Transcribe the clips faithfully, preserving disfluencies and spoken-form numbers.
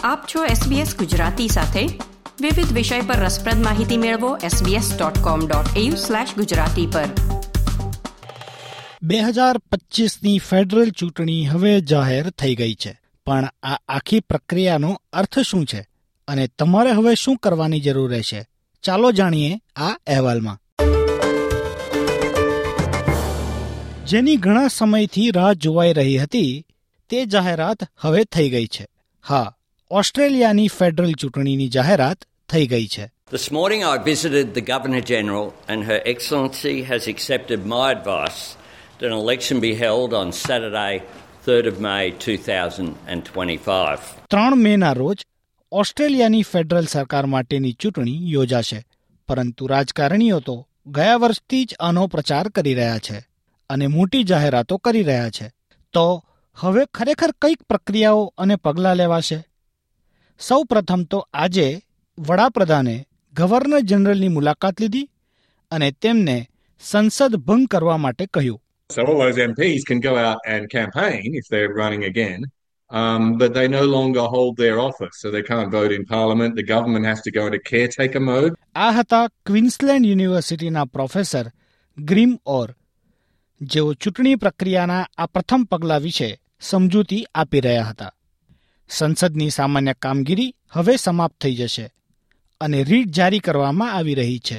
આપ છો એસબીએસ ગુજરાતી સાથે. વિવિધ વિષય પર રસપ્રદ માહિતી મેળવો SBS dot com dot AU slash Gujarati પર. બે હજાર પચીસની ફેડરલ ચૂંટણી હવે જાહેર થઈ ગઈ છે, પણ આ આખી પ્રક્રિયાનો અર્થ શું છે અને તમારે હવે શું કરવાની જરૂર રહેશે? ચાલો જાણીએ આ અહેવાલમાં. જેની ઘણા સમયથી રાહ જોવાઈ રહી હતી તે જાહેરાત હવે થઈ ગઈ છે. હા, ઓસ્ટ્રેલિયાની ફેડરલ ચૂંટણીની જાહેરાત થઈ ગઈ છે. This morning I visited the Governor-General and Her Excellency has accepted my advice that an election be held on Saturday, third of May two thousand twenty-five. ત્રણ મેના રોજ ઓસ્ટ્રેલિયાની ફેડરલ સરકાર માટેની ચૂંટણી યોજાશે, પરંતુ રાજકારણીઓ તો ગયા વર્ષથી જ આનો પ્રચાર કરી રહ્યા છે અને મોટી જાહેરાતો કરી રહ્યા છે. તો હવે ખરેખર કઈક પ્રક્રિયાઓ અને પગલાં લેવાશે? સૌ પ્રથમ તો આજે વડાપ્રધાને ગવર્નર જનરલની મુલાકાત લીધી અને તેમને સંસદ ભંગ કરવા માટે કહ્યું. So all those M Ps can go out and campaign if they're running again, um, but they no longer hold their office, so they can't vote in Parliament. The government has to go into caretaker mode. આ હતા Queensland યુનિવર્સિટીના professor ગ્રીમ ઓર, જેઓ ચૂંટણી પ્રક્રિયાના આ પ્રથમ પગલા વિશે સમજૂતી આપી રહ્યા હતા. સંસદની સામાન્ય કામગીરી હવે સમાપ્ત થઈ જશે અને રીટ જારી કરવામાં આવી રહી છે,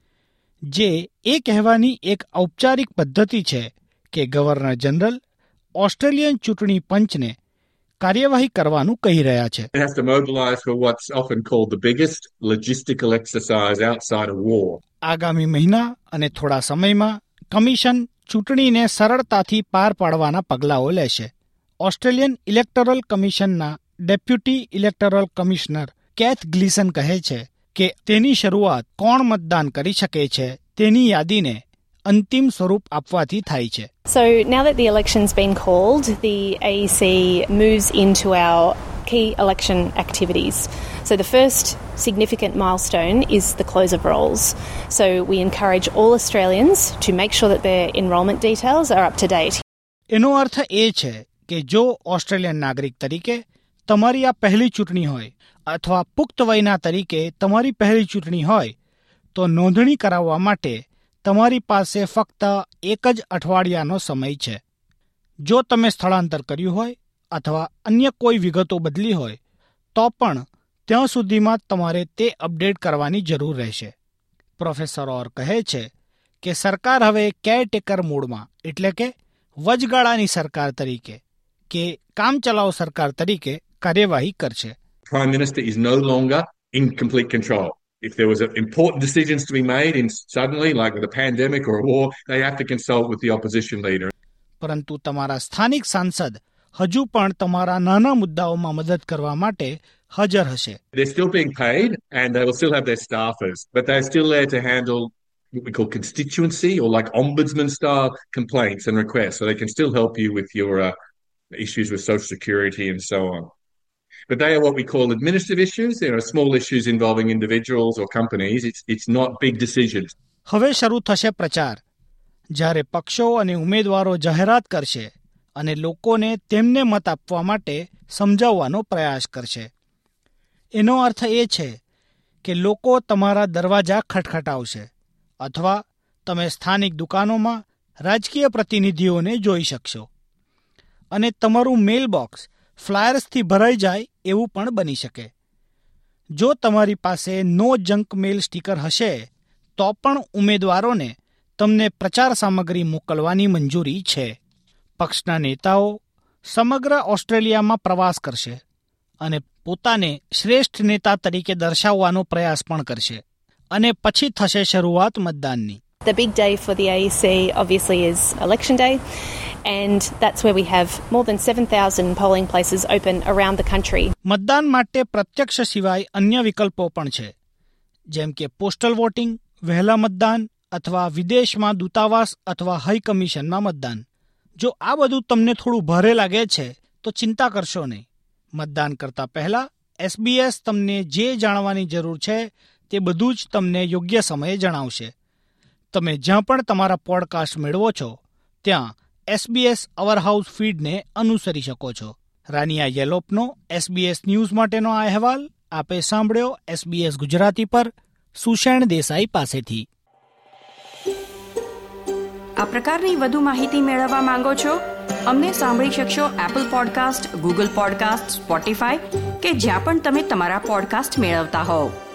જે એ કહેવાની એક ઔપચારિક પદ્ધતિ છે કે ગવર્નર જનરલ ઓસ્ટ્રેલિયન ચૂંટણી પંચને કાર્યવાહી કરવાનું કહી રહ્યા છે. It has to mobilize for what's often called the biggest logistical exercise outside of war. આગામી મહિના અને થોડા સમયમાં કમિશન ચૂંટણીને સરળતાથી પાર પાડવાના પગલાઓ લેશે. ઓસ્ટ્રેલિયન ઇલેક્ટરલ કમિશનના deputy electoral commissioner Kath Gleeson કહે છે કે તેની શરૂઆત કોણ મતદાન કરી શકે છે તેની યાદીને અંતિમ સ્વરૂપ આપવાથી થાય છે. So now that the election's been called, the A E C moves into our key election activities. So the first significant milestone is the close of rolls. So we encourage all Australians to make sure that their enrolment details are up to date. એનો અર્થ એ છે કે જો Australian નાગરિક તરીકે તમારી આ પહેલી ચૂંટણી હોય અથવા પુખ્ત વયના તરીકે તમારી પહેલી ચૂંટણી હોય તો નોંધણી કરાવવા માટે તમારી પાસે ફક્ત એક જ અઠવાડિયાનો સમય છે. જો તમે સ્થળાંતર કર્યું હોય અથવા અન્ય કોઈ વિગતો બદલી હોય તો પણ ત્યાં સુધીમાં તમારે તે અપડેટ કરવાની જરૂર રહેશે. પ્રોફેસર ઓર કહે છે કે સરકાર હવે કેરટેકર મોડમાં, એટલે કે વચગાળાની સરકાર તરીકે કે કામચલાઉ સરકાર તરીકે કાર્યવાહી કરશે. Prime Minister is no longer in complete control. If there was important decisions to be made in suddenly, like with a pandemic or a war, they have to consult with the opposition leader. પરંતુ તમારા સ્થાનિક સાંસદ હજુ પણ તમારા નાના મુદ્દાઓમાં મદદ કરવા માટે હાજર હશે. They're still being paid and they will still have their staffers, but they're still there to handle what we call constituency or like ombudsman style complaints and requests, so they can still help you with your uh, issues with social security and so on. But they are what we call administrative issues. There are small issues involving individuals or companies. It's it's not big decisions. હવે શરૂ થશે પ્રચાર, જ્યારે પક્ષો અને ઉમેદવારો જાહેરાત કરશે અને લોકોને તેમને મત આપવા માટે સમજાવવાનો પ્રયાસ કરશે. એનો અર્થ એ છે કે લોકો તમારા દરવાજા ખટખટાવશે અથવા તમે સ્થાનિક દુકાનોમાં રાજકીય પ્રતિનિધિઓને જોઈ શકશો અને તમારું મેલ બોક્સ ફ્લાયર્સથી ભરાઈ જાય એવું પણ બની શકે. જો તમારી પાસે નો જંક મેલ સ્ટીકર હશે તો પણ ઉમેદવારોને તમને પ્રચાર સામગ્રી મોકલવાની મંજૂરી છે. પક્ષના નેતાઓ સમગ્ર ઓસ્ટ્રેલિયામાં પ્રવાસ કરશે અને પોતાને શ્રેષ્ઠ નેતા તરીકે દર્શાવવાનો પ્રયાસ પણ કરશે અને પછી થશે શરૂઆત મતદાનની. The big day for the A E C obviously is election day, and that's where we have more than seven thousand polling places open around the country. મતદાન માટે પ્રત્યક્ષ સિવાય અન્ય વિકલ્પો પણ છે, જેમ કે પોસ્ટલ વોટિંગ, વહેલા મતદાન અથવા વિદેશમાં દૂતાવાસ અથવા હાઈ કમિશનમાં મતદાન. જો આ બધું તમને થોડું ભારે લાગે છે તો ચિંતા કરશો નહીં. મતદાન કરતા પહેલા એસબીએસ તમને જે જાણવાની જરૂર છે તે બધું જ તમને યોગ્ય સમયે જણાવશે. તમે જ્યાં પણ તમારા પોડકાસ્ટ મેળવો છો ત્યાં એસબીએસ અવર હાઉસ ફીડને અનુસરી શકો છો. રાનિયા યેલોપનો એસબીએસ ન્યૂઝ માટેનો આ અહેવાલ આપે સાંભળ્યો એસબીએસ ગુજરાતી પર સુષેણ દેસાઈ પાસેથી. આ પ્રકારની વધુ માહિતી મેળવવા માંગો છો? અમને સાંભળી શકશો Apple podcast, Google podcast, Spotify કે જ્યાં પણ તમે તમારા પોડકાસ્ટ મેળવતા હોવ.